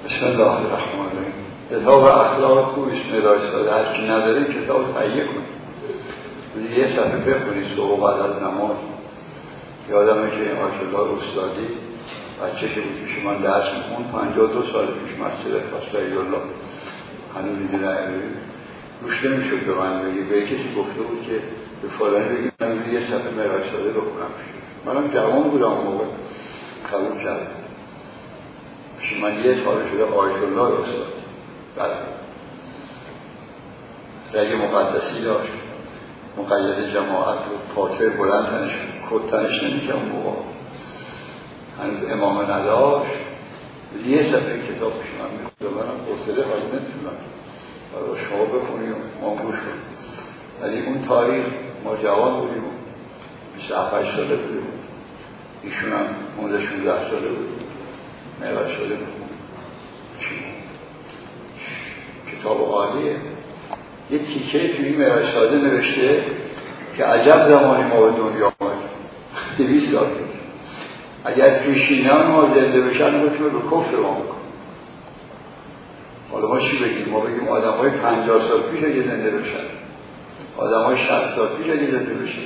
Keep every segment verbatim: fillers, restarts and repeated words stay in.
بسم الله الرحمن الرحیم. کتاب اخلاق خوبش مدارس داده، هر کی نداره کتاب تهیه کنید. یه صفحه بخونید صبح بعد از نماز. یادمه که آیت‌الله استادی بچه که بود پیش من درس می‌خوند، پنجاه و دو سال پیش مسجد فضل الله هنوز دیگه نمی‌بینم. روش نمی‌شد به من بگی، به کسی گفته بود که به فلانی بگید من یه صفحه مدارس داده بخونم. منم جوان بودم اون موقع، قبول کردم. پیش من یه سال شده آیت‌الله استاد. بله. رگ مقدسی داشت، مقید جماعت و پاتر بلند تنش کت تنش نمی که اون موقع هنوز امامه نداشت. یه صفحه کتاب پیش من میخونده، منم حوصله حالی نمیتونم برای شما بخونیم ما گوش کنیم. ولی اون تاریخ ما جوان بودیم، بیست و هفت ساله بودیم، ایشون هم پانزده شانزده ساله بودیم، مهوش ساله بودیم. کتاب عالیه. یه تیکه توی این مهوش ساله نوشته که عجب زمانی ما به دنیا آمدیم. دویست سال اگر پیشینان ما زنده بشن میتونه به کفر ما بکن. حالا ما چی بگیم؟ ما بگیم آدم های پنجاه سال پیش اگه زنده بشن، آدم های شصت سال پیش اگه زنده بشن.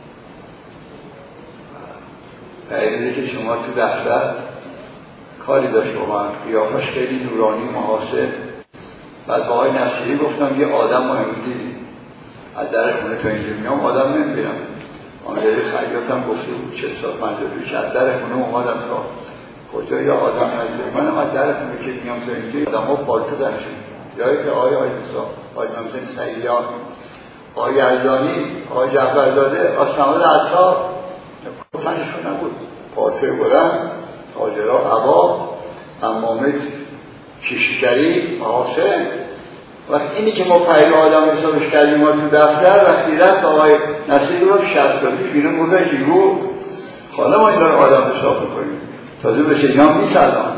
قیلیده که شما تو دفتر کاری داشت با من، قیافش خیلی نورانی محاسن. بعد با آقای نصیری گفتم یه آدم ما امروز دیدیم از در خونه تا اینجا میام آدم نمیبینم. آمداری خیاطم گفته بود چه سال پنجاه پیش از در خونه اومدم تا کجا یا آدم نزدیم. منم از در خونه که میام تا اینجا آدم ها پالتو درشون جایی که آقای آیدسا آقای نمسن سیلیان آقای یزدانی آقای جعفرزاده آسمال عطار کتنشون نبود، پالتو بلند تاجرها عبا امامت کشیکری محاسن. وقتی اینی که ما پیل آدم حسابش کردیم ما تو دفتر وقتی رفت آقای نصیری رو شصت سال پیش بیرون بوده جیگو حالا ما این رو آدم حساب میکنیم تازه به سیجان میسردم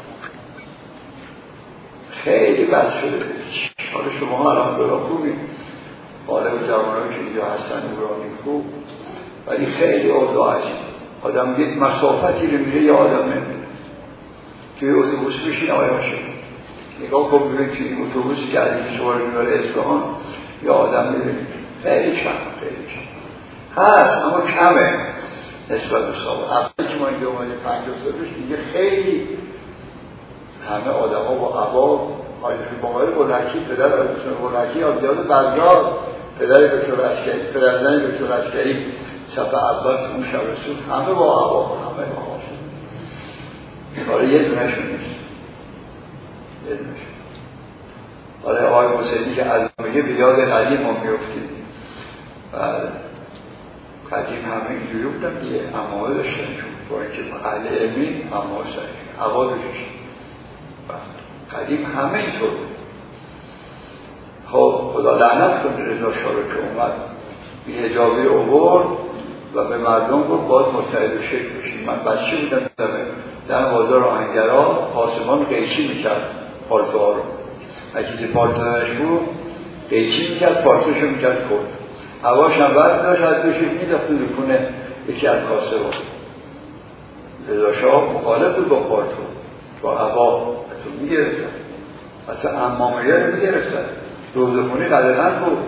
خیلی بد شده. حالا شما الان برا خوبیم حالا به جوانایی که اینجا هستن برای خوب، ولی خیلی اوضاع هست. آدم یک مسافتی رو میره یا آدم نمیره توی اتوبوس بشین آیا شد نگاه کن ببین توی این اتوبوسی که از این شماره میبره اصفهان یا آدم میبینید خیلی کم خیلی کم هست اما کمه نسبت به سابق. اول که ما اینجا اومده پنجاه سال پیش دیگه خیلی همه آدم ها با عبا حاجی بابای بلکی پدر دکتر بلکی آبیاد بردار پدر دکتر عسکری پدر زن دکتر عسکری صفحه اول اون شب رسول همه با عبا همه با عبا شد. حالا یه دونه شون نیست یه دونه شون. حالا آقای حسینی که از میگه به یاد قدیم ما میفتید و قدیم همه اینجوری بودن دیگه اموال داشتن چون با اینکه اهل علمی اموال سرشون عبا داشتن قدیم همه اینطور بود. خب خدا لعنت کنه رضا شاه رو که اومد بی حجابی رو برد و به مردم گفت باید متحد و شکل بشید. من بچه بودم در بازار آهنگرها پاسبان قیچی میکرد پالتوها رو، اگه پالتوهاش بود قیچی میکرد پالتوشو میکرد کرد هواش هم برد داشت از دوشش میداخت تو دکونه یکی از کاسه رو. رضا شاه مخالف بود با پالتو با هوا تو میگرفتن حتی امامیه رو میگرفتن روزخونی قدرن بود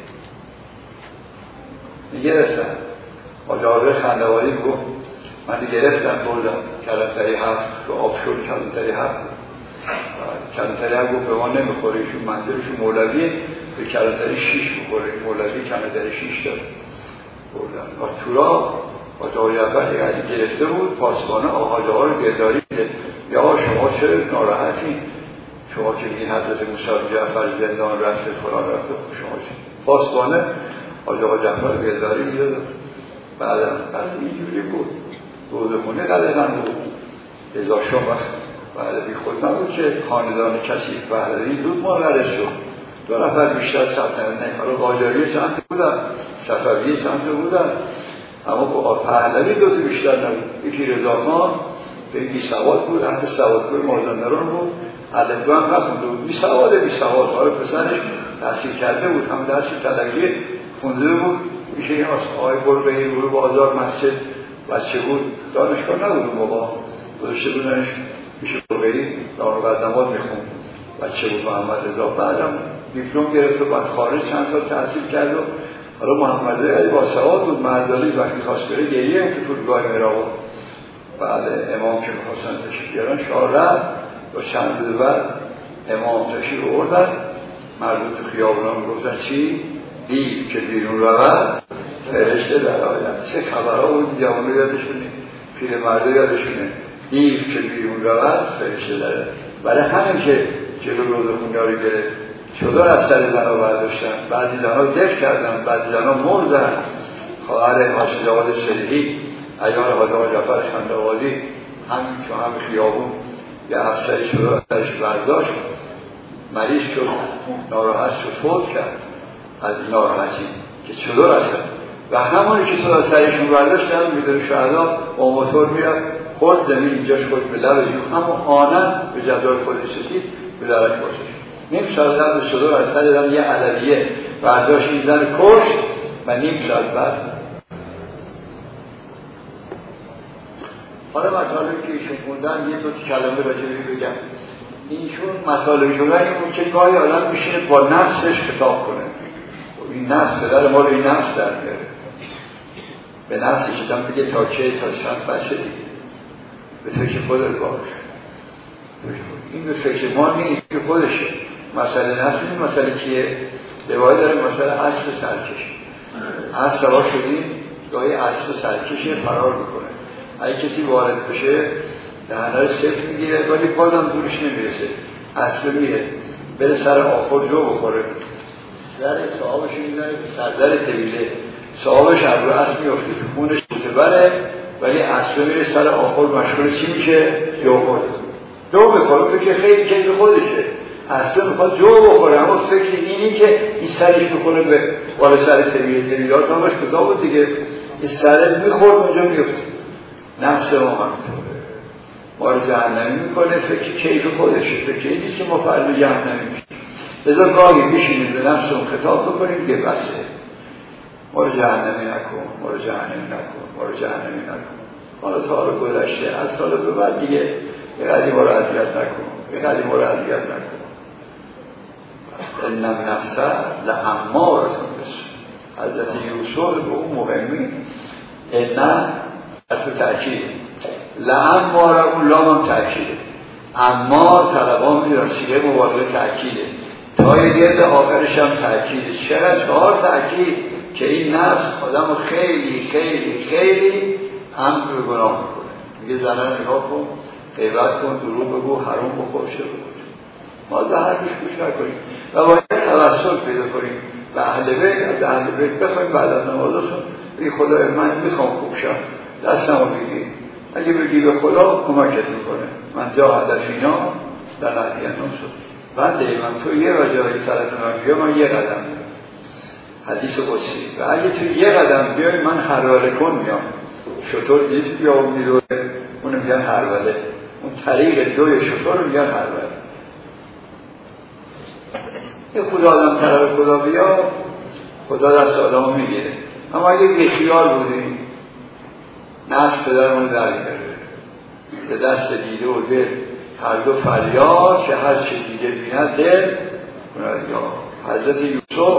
میگرفتن. آجابه خندواری گفت من گرفتم بردم کلانتری هفت رو آب شد کلانتری هفت کلانتری هفت گفت به ما نمیخوره ایشون منظورشون مولویه به کلانتری شیش بخوره مولوی کلانتری شیش داره بردم و تورا آجابه اول یعنی گرفته بود پاسبانه آجابه ها رو گرداری میده یا شما چرا ناراحتین شما که این حضرت موسی جعفر زندان رفته فلان رفته شما چی پاسبانه آجابه جعفر گرداری میده. بعد بعد اینجوری بود روزخونه قدرن بود رضا شاه بعد بی خود نبود که خاندان کسی بهلوی زود مادرش شد. دو نفر بیشتر سلطنت نه حالا قاجاری چند بودن صفوی چند بودن اما با پهلوی دو تا بیشتر نبود. یکی رضا خان به بی سواد بود حتی سوادگوی مازندران بود علمدو هم نخونده بود بی سواده بی سواد حالا پسرش تحصیل کرده بود هم درسی تلقی خونده بود میشه این آقای گربه این برو بازار مسجد بچه بود دانشگاه نبود اون موقع گذاشته بودنش میشه برید دار و بعد نماز میخون بچه بود محمد رضا. بعدم دیپلم گرفت و بعد خارج چند سال تحصیل کرد و حالا محمد رضا با سواد بود. مردالی وقتی خواست بره گریه که فرودگاه مهرآباد بعد امام که میخواستن تشریف بیارن شاه رفت و چند روز بعد امام تشریف آوردن. مردم تو خیابونا میگفتن چی؟ دیو که بیرون رود فرشته در آید. چه خبرها بود جوانو یادشونه، پیر مرده یادشونه. دیو که بیرون رود فرشته در آید. برای همین که جلو روزخونی ها رو گرفت چطور از سر زن ها برداشتن، بعضی زن ها دف کردن، بعضی زن ها مردن. خواهر حاجی جواد شریحی ایان حاجی جعفر خندوادی همین تو هم خیابون یه افسری شده ازش برداشت، مریض شد، ناراحت شد، فوت کرد از ناراحتی که چطور هستن. و همونی که صدا سرشون برداشتن میدون شهدا با موتور میاد خود زمین اینجاش خود به لب همون آنن به جدول خودش رسید به درک باشش. نیم ساعت بعد به صدا از سر یه علویه برداشت این زن کشت و نیم ساعت بعد حالا مطالبی که ایشون خوندن یه دو کلمه راجعی بگم. اینشون مطالب شدن این بود که گاهی آدم میشینه با نفسش خطاب کنه. این نفس پدر ما رو این نفس در میاره، به نفسش آدم بگه تا چه تا چند بچه دیگه به تو که خودت باش. این به فکر ما نیست که خودشه. مسئله نفس این مسئله کیه؟ روایت داره مسئله اصل سرکش. اصل سوا شدیم گاهی اصل سرکشه فرار میکنه. اگه کسی وارد بشه دهنه سفت میگیره ولی بازم دورش نمیرسه، اصل میره بره سر آخر جو بخوره. در صحابش میدونه سردر طویله صحابش عبر اصل میفته تو خونش بره ولی اصل میره سر آخر مشغول چی میشه؟ جو خورده جو بخوره. فکر خیلی که به خودشه، اصل میخواد جو بخوره اما فکر اینی که این سرش میخوره به بالا سر طویله طویله ها تامش کذا بود دیگه این سرش میخورد اونجا میفته. نفس ما هم ما رو جهنمی میکنه، فکر کیف خودشه، فکر این نیست که ما فرد جهنمی میشیم. بذار گاهی میشینیم به نفسمون خطاب بکنیم که بسه ما رو جهنمی نکن، ما رو جهنمی نکن، ما رو جهنمی نکن. حالا سال گذشته از سال به بعد دیگه یه قدی ما رو اذیت نکن، یه قدی ما رو اذیت نکن. انم نفسه لامارتون بس. حضرت یوسف به اون مهمی انم تو تأکید لامار اون لام هم تأکیده. امار طلبان میدارن سیغه مبالغه تأکیده تا یه گرد آخرش هم تأکیده. چرا چهار تأکید که این نفس آدم خیلی خیلی خیلی هم به گناه میکنه. میگه زنه نگاه کن، غیبت کن، دروغ بگو، حرام بخور، شروع بگو. ما به هر گوش گوش نکنیم و باید توسل پیدا کنیم به اهل بیت. از اهل بیت بخوایم بعد از نمازشون بگی خدا من میخوام خوب شم، دستمو بگی. اگه بگی به خدا کمکت میکنه. من جا هدفینا در نهی انام شد بنده من تو یه وجهی سرت من بیا من یه قدم حدیث قدسی و اگه تو یه قدم بیای من حراره کن میام. شطور دید بیا و میروه اونو میگن حروله، اون طریق جوی شطور رو میگن حروله. یه خدا آدم طرف خدا بیا خدا دست آدم میگیره. اما اگه بیخیال بودیم نفس پدرمون در میگرده به دست دیده و دل هر دو فریاد که هر چه دیده بیند دل کند یا حضرت یوسف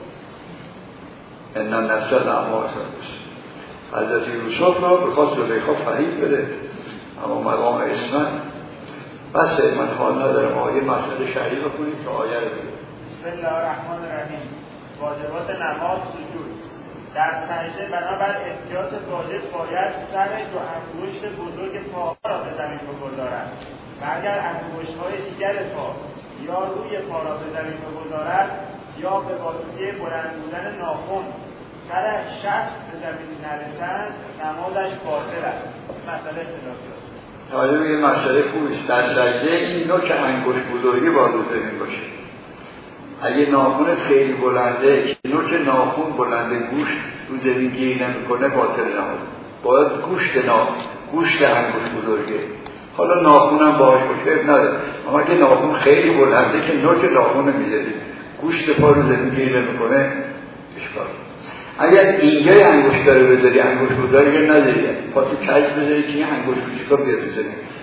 انم نفسه لامارتون بس. حضرت یوسف رو بخواست به بیخوا فریب بده اما مقام اسمت بس. من حال ندارم آیه مسئله شریع بکنیم که آیه رو بگیم. بسم الله الرحمن الرحیم. واجبات نماز سجود. در سجده بنابر احتیاط واجب باید سر دو انگشت بزرگ پا را به زمین بگذارد و اگر انگشت‌های دیگر پا یا روی پا را به زمین بگذارد یا به واسطه بلند بودن ناخن سر شخص به زمین نرسند نمازش باطل است. مسئله اختلافی است. حالا یه مسئله خوبیست. در سجده این نوک انگشت بزرگی باید رو زمین باشه. اگه ناخن خیلی بلنده که نوک ناخن بلنده گوشت رو زمین گیر نمیکنه باطل نماز. باید گوشت ناخن گوشت انگشت بزرگه. حالا ناخن هم باهاش باشه نداره اما اگه ناخن خیلی بلنده که نوک ناخن میذاری گوشت پا رو زمین گیر نمیکنه اشکال. اگر اینجای انگشت داره بذاری انگشت بزرگی نداری پا تو کج بذاری که این انگشت کوچیکا بیاد بزنی انگشت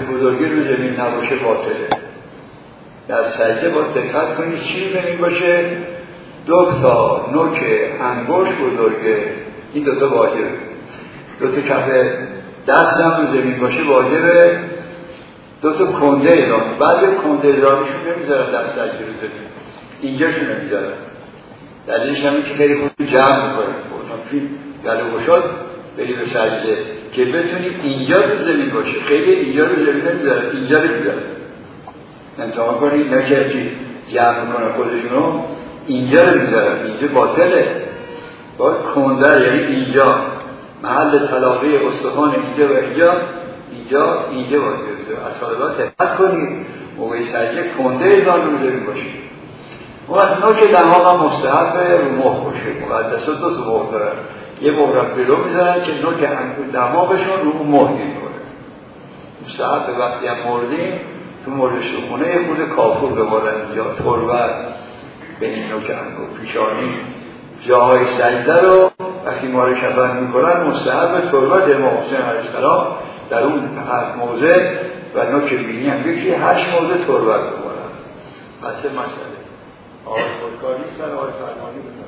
بزرگی رو زمین نباشه باطله. در سجده باید دقت کنید چی زمین باشه؟ دو تا نوک انگشت بزرگه، این دو تا واجبه. دو تا کف دست هم رو زمین باشه واجبه. دو تا کنده ایران، بعد کنده ایرانشون نمیذارن در سجده رو زمین، اینجاشون نمیذارن. دلیلش همین که خیلی خود جمع میکنه فیلم گلو گشاد بری به سجده که بتونی اینجا رو زمین باشه. خیلی اینجا رو زمین نمیذارن، اینجا رو میذارن. امتحان کنید نه که چی جمع میکنه خودشونو، اینجا رو میذارن، اینجا باطله. باید کنده یعنی اینجا محل تلاقی استخوان اینجا و اینجا اینجا اینجا باید بذاره. از حالا دقت کنید موقع سجده کنده ایران رو زمین باشه. وقت نوک دماغ هم مستحب رو مخ باشه. مقدسات دو تا مخ دارن، یه مخ را بلو میذارن که نوک دماغشون رو مخ میکنه. مستحب وقتی هم مردیم تو مورد شخونه یه خود کافور ببارن اینجا تربت به این نوک انگو پیشانی جاهای سجده رو وقتی ما رو کفن میکنن مستحب تربت امام حسین علیه السلام در اون هشت موضع و نوک بینی هم یکی هشت موضع تربت ببارن. پس مسئله آقای خودکاری سر آقای فرمانی بودن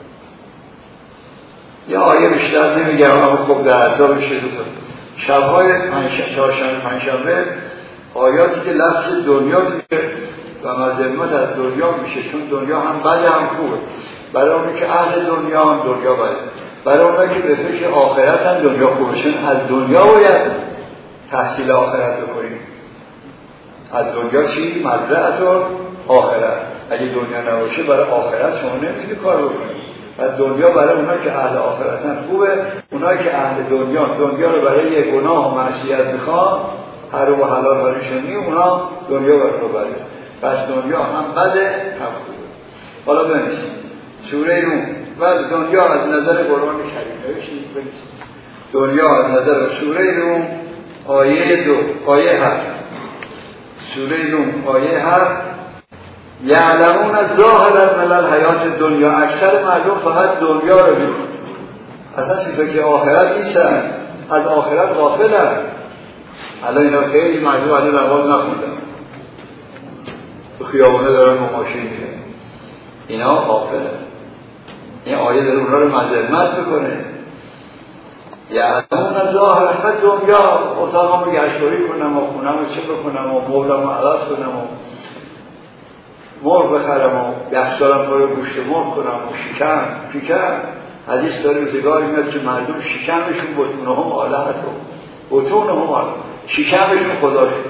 یه آیه بیشتر نمیگم اما خب در اعضا بشه دو تا شبهای چهارشنبه پنجشنبه آیاتی که لفظ دنیا میشه و مذمت از دنیا میشه، چون دنیا هم بده هم خوبه. برای اونی که اهل دنیا هم دنیا بده، برای اونی که به فکر آخرت هم دنیا خوبه، چون از دنیا باید تحصیل آخرت بکنیم. از دنیا چی؟ مزرعه و آخرت. اگه دنیا نباشه برای آخرت شما نمیتونی کار بکنید. از دنیا برای اونایی که اهل آخرتن خوبه، اونایی که اهل دنیا دنیا رو برای یه گناه و معصیت میخوان حرام و حلال برایشونی، اونا دنیا برای بده. پس دنیا هم بده هم خوبه. حالا بنویسیم سوره روم و دنیا از نظر قرآن کریم نوشید بنویسیم دنیا از نظر سوره روم آیه دو آیه هفت سوره روم آیه هفت یعلمون از ظاهر من الحیات دنیا. اکثر مردم فقط دنیا رو می‌بینن، اصلا چیزی که آخرت نیستن، از آخرت غافلن. الان اینا خیلی مردم علی نماز نخوندن، تو خیابونه دارن مماشی میکنن، اینا غافلن. این آیه داره اونها رو مذمت میکنه. یعلمون از ظاهر من دنیا، اتاقم رو گشتوری کنم و خونم رو چه بکنم و مولم رو عوض کنم و مرغ بخرم و یخچالم پر گوشت مرغ کنم و شکم شکم حدیث داره روزگاری میاد که مردم شکمشون بطونه هم آله هست و بطونه هم آله شکمشون خدا شد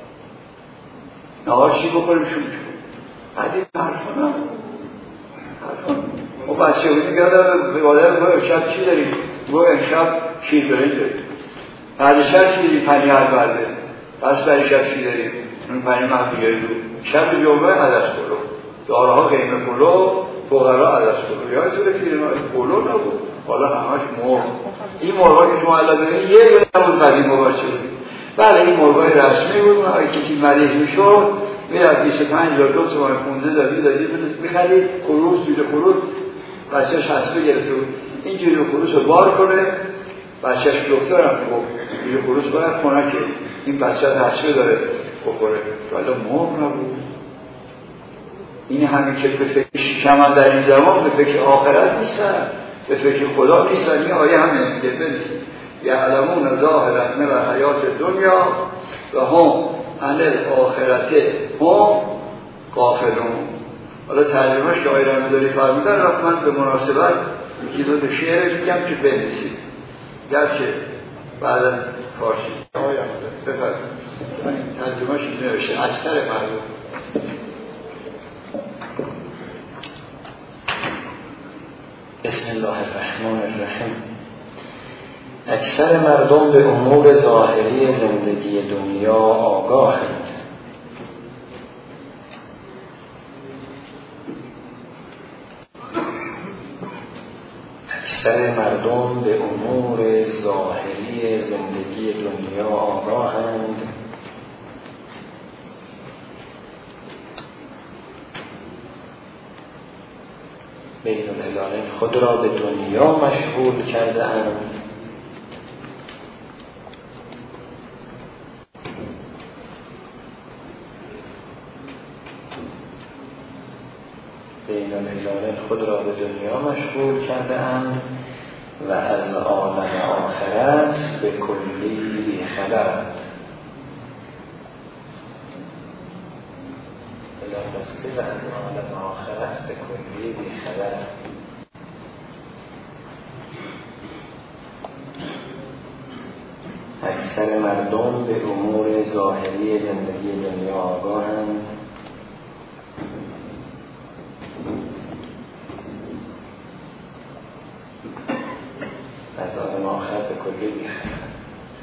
نهار چی بکنیم شون شد حدیث حرفانه حرفانه و بچه بودیم گردم به مادر رو شب چی داریم؟ رو امشب شیر برنج داریم، بعد شب چی داریم؟ پنیر برده، پس برای شب چی داریم؟ اون پنیر مخیاری رو شب جمعه عدس پلو، دارها قیمه پلو، فقرا عدس پلو. یادتونه که پلو نبود، حالا همش مرغ. این مرغا که شما الان ببینید یه دونه نبود قدیم مبارچه بود. بله این مرغای رسمی بود، اگه کسی مریض میشد میرفت بیست و پنج هزار دو تومن خونده دادی دادی میخرید خروس جوجه خروس بچه‌اش حسبه گرفته بود. این جوجه خروس رو بار کنه، بچه‌اش دکتر هم گفت جوجه خروس باید کنه که این بچه حسبه داره بخوره، ولی مرغ نبود. این همین که به فکر شکم در این زمان به فکر آخرت نیستن، به فکر خدا نیستن. این آیه همین میگه بنویسید یعلمون ظاهرا من الحیات دنیا و هم عن الاخرت هم غافلون. حالا ترجمهش که آیه رمضانی فرمودن رفت من به مناسبت یکی دو تا شعرش میگم که بنویسید، گرچه بعدا فارسی آیه رمضانی بفرمایید ترجمهش نوشته اکثر مردم. بسم الله الرحمن الرحیم. اکثر مردم به امور ظاهری زندگی دنیا آگاهند. اکثر مردم به امور ظاهری زندگی دنیا آگاهند بین الهلالین خود را به دنیا مشغول کرده اند بین العالمین خود را به دنیا مشغول کرده اند و از عالم آخرت به کلی بی خبرند. بلافاصله و از عالم آخرت به کلی بی خبرند. اکثر مردم به امور ظاهری زندگی دنیا آگاهند از عالم آخرت به کلی بی خبرند.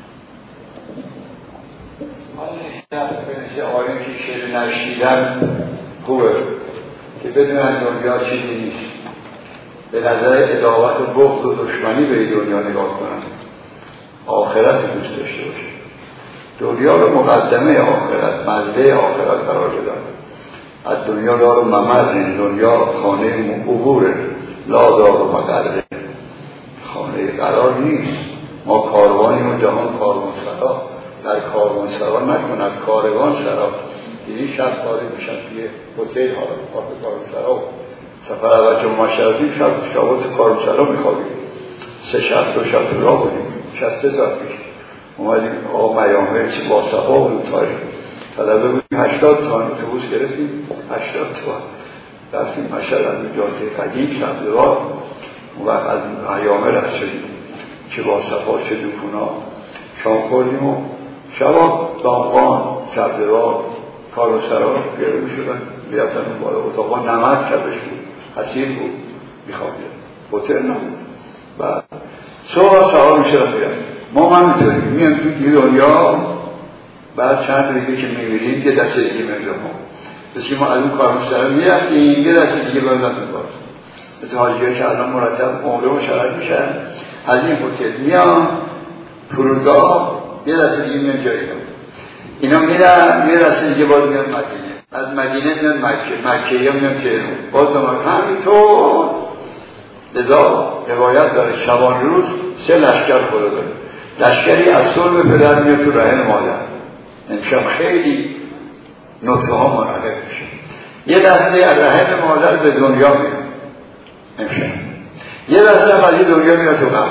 من آقایون که شعر نشیدن خوبه که بدونن دنیا چیزی نیست، به نظر عداوت و بغض و دشمنی به دنیا نگاه کنن، آخرت دوست داشته باشه. دنیا به مقدمه آخرت، مزده آخرت قرار بدن. از دنیا دار و ممرن، دنیا خانه عبوره، لا دار و مقرره، خانه قرار نیست. ما کاروانیم و جهان کاروانسرا، در کاروانسرا نکند کاروان سرا. یعنی شب کاری میشن توی هتل ها رو کاروانسرا، سفر اول جمعه شبی شب شبات کاروانسرا میخوابیم. سه شب دو شب تو راه بودیم، شسته ساعت پیش اومدیم. آقا میامه چه با صفا بود تاریخ طلبه بودیم، هشتاد تا اتوبوس گرفتیم، هشتاد تا رفتیم مشهد از جاده قدیم سبزوار. اون وقت از میامه رفت شدیم، چه با صفا چه دوپونا. شام خوردیم و شبا دامغان سبزوار کاروانسرا گرو میشدن، بیرفتن اون بالا اتاقا نمک کبش بود، حسیر بود، میخوابید، هتل نبود. بعد صبح سوار میشه رفت بیرد. ما هم میتونیم میان توی دنیا، بعد چند دیگه که میبینیم یه دسته دیگه میرد ما بسی ما از اون کاروانسرا میرفتیم، یه دسته دیگه بردن میبارد. مثل حاجیه که الان مرتب عمره مشرد میشن، از این هتل میان فرودگاه، یه دسته دیگه میان جایی دارد. اینا میرن یه دسته دیگه باز میان مدینه، از مدینه میان مکه، مکه یا میان تهران، باز دوباره همینطور. لذا روایت داره شبان روز سه لشکر خدا داره. لشکری از صلب پدر میاد تو رحم مادر، امشب خیلی نطفه ها منحرف میشه. یه دسته از رحم مادر به دنیا میاد امشب، یه دسته از دنیا میاد تو قبر.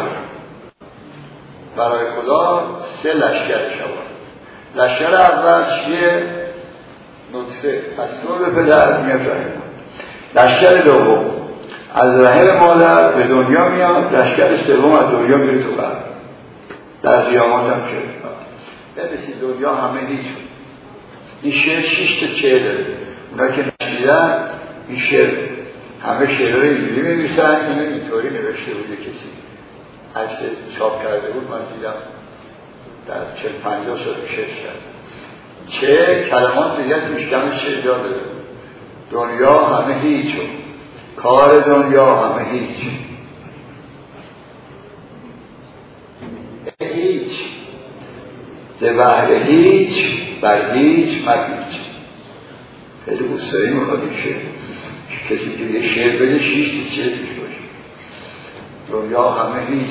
برای خدا سه لشکر شبان. لشکر اول چیه؟ نطفه از صلب پدر میاد رحم. لشکر دوم از رحم مادر به دنیا میاد، لشکر سوم از دنیا میره تو قبر. در قیامت هم شد. ببینید دنیا همه هیچ. این شعر شش تا چه داره. اونا که نشیدن این شعر همه شعرها رو اینجوری می‌نویسن، اینو اینطوری نوشته بود کسی. عکس چاپ کرده بود، من دیدم در چهل پنجاه سال پیش کرد. چه کلمات دیگه توش کم شعر داره. دنیا همه هیچ. کار دنیا همه هیچ. هیچ ز بهر هیچ بر هیچ مپیچ. خیلی بوستایی میخواد این شعر. کسی که یه شعر بده شیش تا چه توش باشه. دنیا همه هیچ،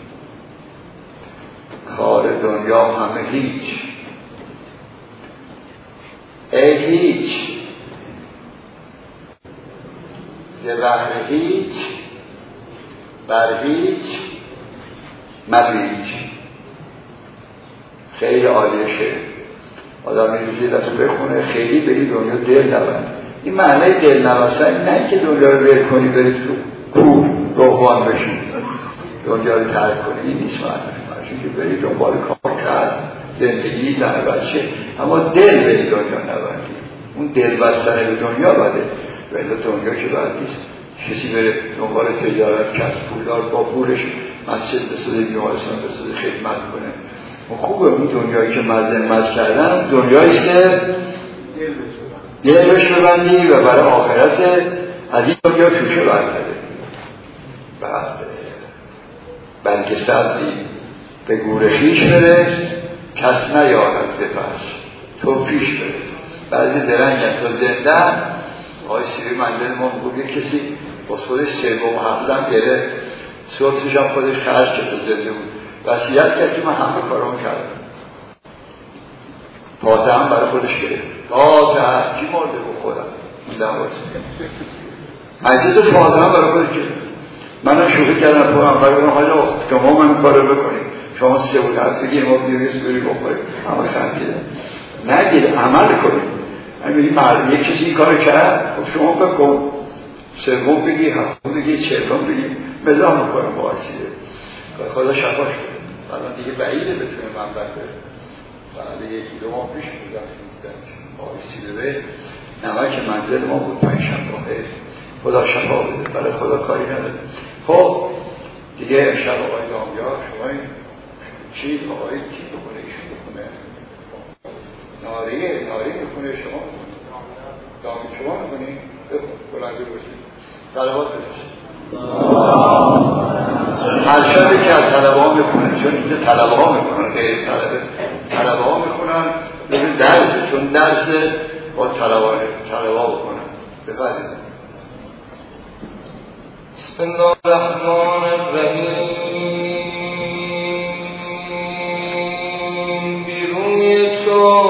کار دنیا همه هیچ. ای هیچ ز بهر هیچ بر هیچ مپیچ. خیلی عالیه شعر. آدم می‌ریزه دست بخونه، خیلی به این دنیا دل نبند. این معنی دل نبستن نه که دنیا رو ول کنی برید تو کوه روحان بشین، دنیا رو ترک کنی، این نیست معنی. چون که برید دنبال کار کرد، زندگی، زن بچه، اما دل به این دنیا نبندی. اون دل بستن به دنیا بده، ولی دنیا که باید نیست. کسی بره دنبال تجارت، کسب، پولدار، با پولش مسجد بسازه، بیمارستان بسازه، خدمت کنه. اون خوبه. اون دنیایی که مزن مز کردن دنیاییست که دل بهش ببندی و برای آخرت از این دنیا شوشه برگرده. بعد بلکه سبزی به گور خویش برس، کس نیارد ز پس تو پیش برس. بعضی درنگ تا زنده آقای سیری منزل ما میگو یک کسی باز خودش سوم و هفتم گره صورتش هم خودش خرج که تا زنده بود، وصیت کرد که من همه کارم کردم. فاتحه هم برای خودش گرفت. فاتحه کی مرده بود؟ خودم. این دم واسه مجلس فاضل هم برای خودش من شوخی کردم پرم برای اون حالا شما من کارو بکنید شما سه بود هست بگیر ما بیویز بری بخورید اما خندیده نگید عمل کنید اگه مرد یک کسی این کارو کرد خب شما بکن سوم بگی هفتم بگی چهلم بگی مزاح میکنم با وسیله خدا شفاش کنه الان دیگه بعیده بتونه من بره بعد یکی دو ماه پیش بودم با وسیله به نمک منزل ما بود پنج شنبه خدا شفا بده برای خدا کاری نداره. خب دیگه امشب آقای دامیا شما چی آقای چی بکنه ایشون بکنه ناریه ناری بکنه شما دامی شما بکنی بلنده باشید طلبات بشید هر شبی که از طلبه ها میکنن چون اینجا طلبه ها میکنن غیر طلبه طلبه ها میکنن بگید درس چون درس با طلبه ها بکنن بفرید. بسم الله الرحمن الرحیم. بیرون تو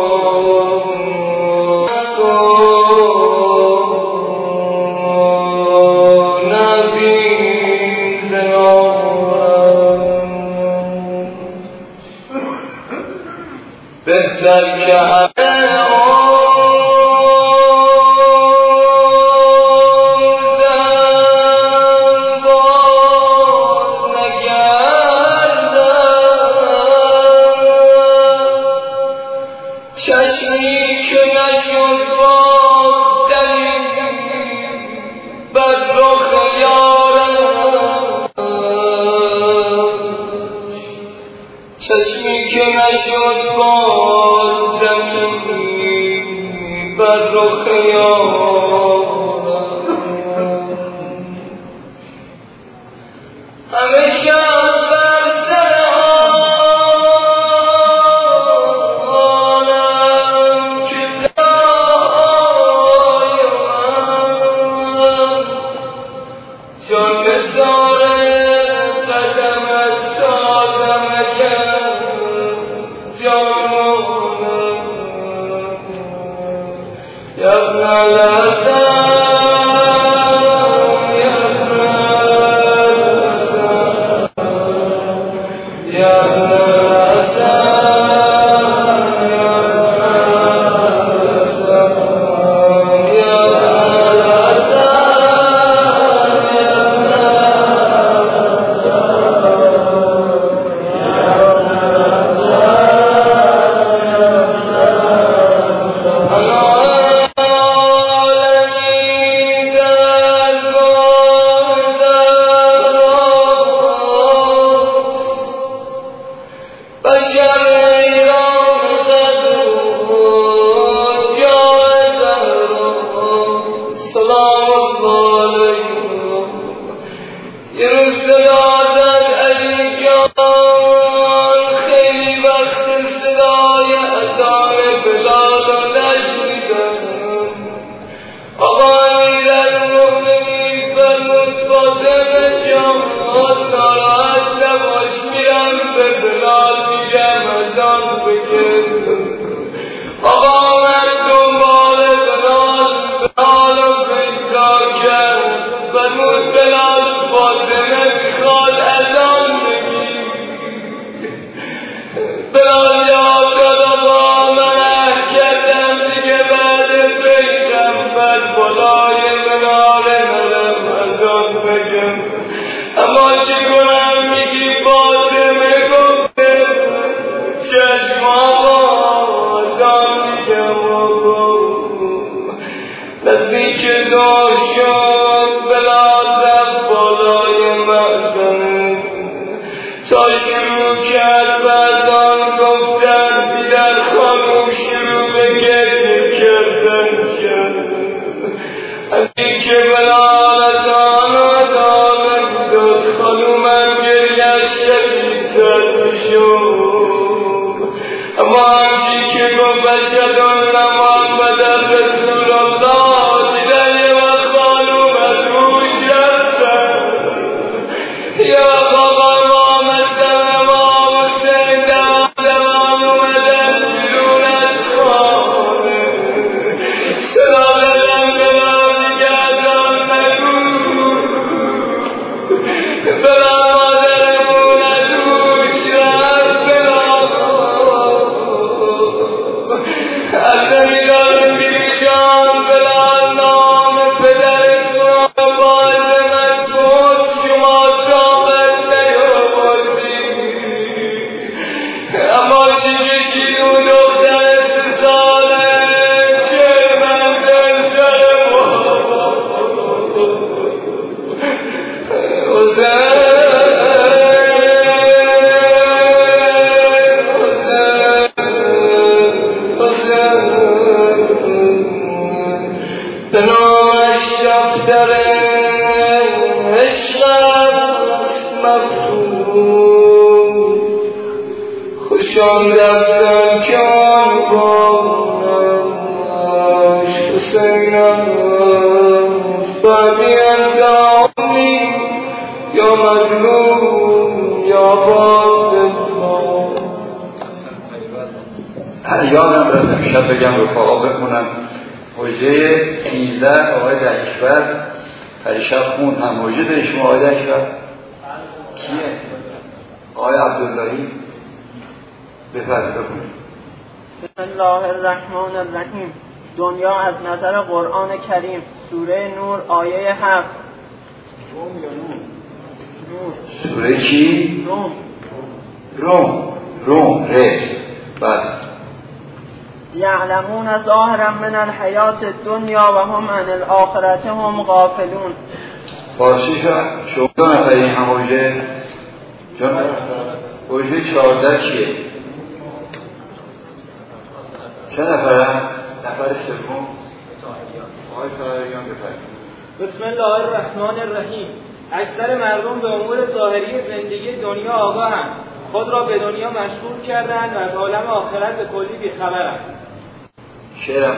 بهتر که همه چشمی که نشد باز دمی بر رخ یارم همه شب بر سر آنم که دایم چون نثار قدمت سازم Salam به نامش دفتر عشق است مفتوح خوشان دفتر که آن بانش حسین است بعدی انتعامی یا مظلوم یا باطل. یادم رفت امشب بگم رفقا بخونم حجه سیزده آقای دکشور پریشب خون هم حجه داری شما آقای دکشور کیه؟ آقای عبداللهی بفرد بخونیم. بسم الله الرحمن الرحیم. دنیا از نظر قرآن کریم سوره نور آیه هفت. روم یا نور؟ نور. سوره کی؟ روم. روم روم رز بعد یعلمون ظاهرا من الحیات الدنیا و هم عن الآخرة هم غافلون. فارسی شد شما دو نفر این هم حجه جان حجه چهارده چیه؟ چه نفر هست؟ نفر سوم آقای طاهریان بفرمایید. بسم الله الرحمن الرحیم. اکثر مردم به امور ظاهری زندگی دنیا آگاهند، خود را به دنیا مشغول کردند و از عالم آخرت به کلی بی‌خبرند. شعرم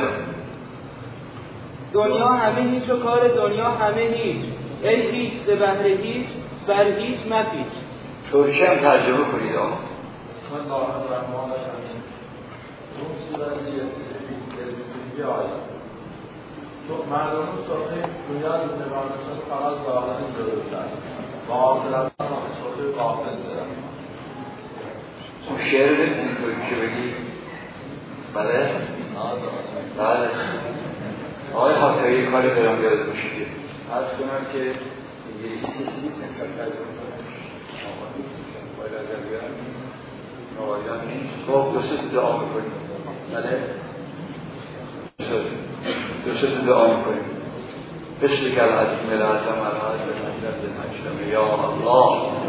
دنیا همه هیچ و کار دنیا همه هیچ، ای هیچ ز بهر هیچ بر هیچ مپیچ. ترکی هم ترجمه کنید آقا. بسم الله الرحمن الرحیم. اون سوره یه آیه تو مردم صحبه دنیا زنده بارنسان فقط ظاهرانی جلوشن و آخرت هم صحبه غافل دارن. اون شعر بکنید ترکی بگی بله؟ بله آقای خاطری یه کاری دارم یاد باشید عرض کنم که انگلیسی نیست نمیشن ترجمه کنم باید ادبیات نوایان نیست. خب دو سه دعا میکنیم بله دو سه دعا میکنیم بسم کل عظیم العظم العظم مجلد مجلم یا الله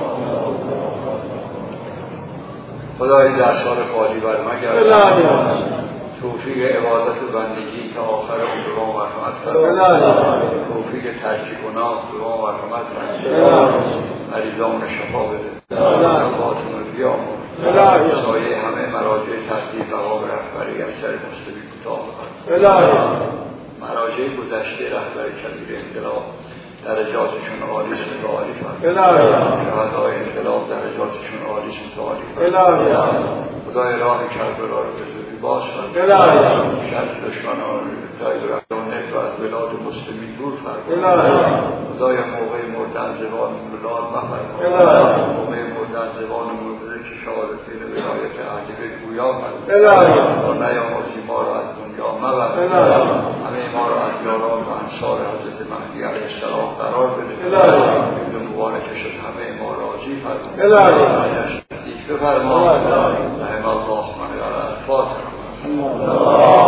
خدای در سال خالی بر مگر توفیق عبادت و بندگی تا آخر عمر و مرحمت فرمای. توفیق ترک گناه و مرحمت فرمای. مریضان شفا بده. نباتون رو بیامون. سایه همه مراجع تحقیق ها و رهبری اکثر مسلمی کوتاه بکنم. مراجع گذشته رهبر کبیر انقلاب درجاتشون عالی متعالی فرمای. شهدای انقلاب درجاتشون عالی متعالی فرمای. خدای راه کربلا رو بزرگ باز فرمای. شر دشمنان جای رفتانه و از بلاد مسلمی دور فرمای. خدای موقع مردن زبانمون رو لال مفرمای. موقع مردن زبانمون رو بده که شهادتین ولایت اهل بیت گویا فرمای. تا نیامرزی ما رو از دنیا مبر. همه ما رو از یاران و انصار حضرت مهدی علیه السلام قرار بده. به مبارکش از همه ما راضی فرمای. بفرما رحم الله من الفاتحه.